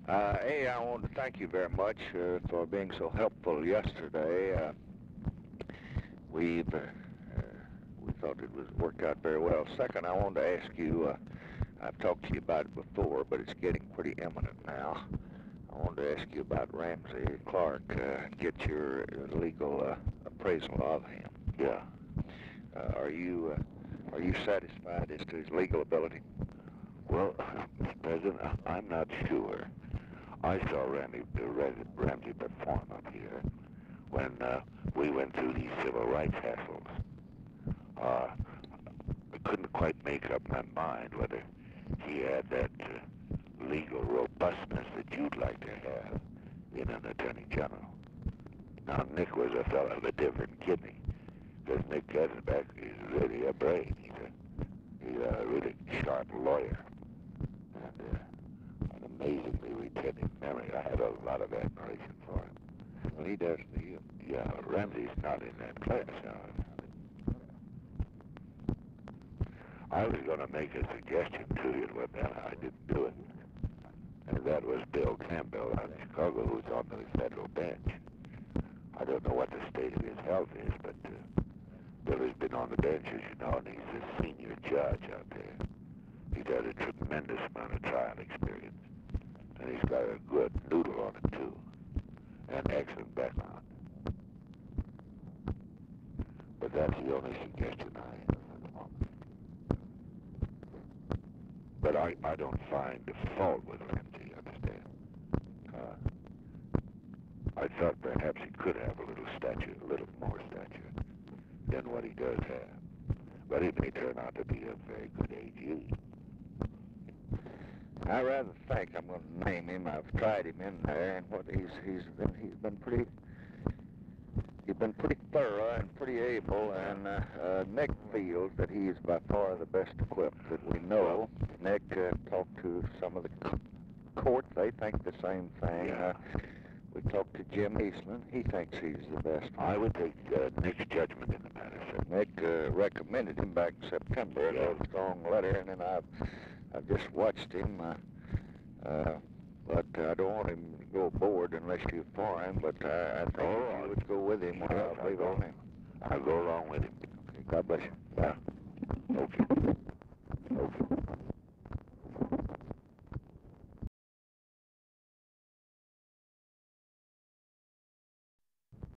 Hey, I want to thank you very much for being so helpful yesterday. We thought it was worked out very well. Second, I wanted to ask you. I've talked to you about it before, but it's getting pretty imminent now. I wanted to ask you about Ramsey Clark. Get your legal appraisal of him. Yeah. Are you satisfied as to his legal ability? Well, Mr. President, I'm not sure. I saw Ramsey perform up here when we went through these civil rights hassles. I couldn't quite make up my mind whether he had that legal robustness that you'd like to have in an attorney general. Now, Nick was a fellow of a different kidney, because Nick Katzenbach is really a brain. He's a really sharp lawyer, and an amazingly retentive memory. I have a lot of admiration for him. Well, he does to you. Yeah, Ramsey's not in that class. I was going to make a suggestion to you, but then I didn't do it. And that was Bill Campbell out of Chicago, who's on the federal bench. I don't know what the state of his health is, but Bill has been on the bench, as you know, and he's a senior judge out there. He's had a tremendous amount of trial experience. And he's got a good noodle on it, too. And excellent background. But that's the only suggestion I have at the moment. But I don't find fault with Ramsey, understand? I thought perhaps he could have a little more stature than what he does have. But he may turn out to be a very good AG. I rather think I'm going to name him. I've tried him in there, and he's been pretty thorough and pretty able. And Nick feels that he is by far the best equipped that we know. Nick talked to some of the court; they think the same thing. Yeah. We talked to Jim Eastman. He thinks he's the best. I would take Nick's judgment in the matter, sir. Nick recommended him back in September. Yeah. A little strong letter, and then I've just watched him. But I don't want him to go aboard unless you for him. But I think if you would go with him, I'll leave on him. I'll go along with him. Okay, God bless you. Yeah. Okay. Okay.